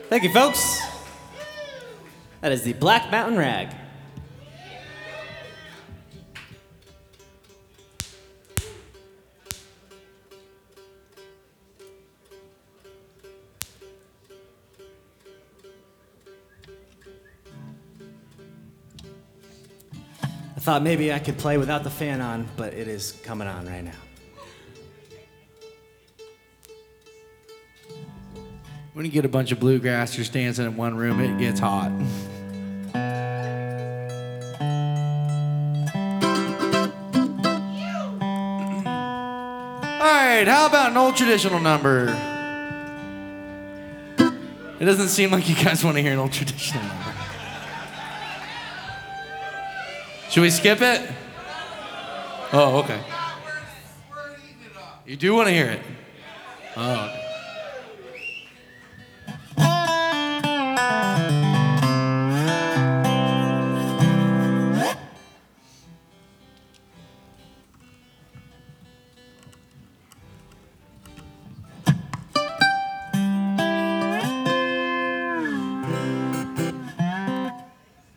Thank you, folks. That is the Black Mountain Rag. I thought maybe I could play without the fan on, but it is coming on right now. When you get a bunch of bluegrassers dancing in one room, it gets hot. All right, how about an old traditional number? It doesn't seem like you guys want to hear an old traditional number. Should we skip it? Oh, okay. You do want to hear it? Oh, okay.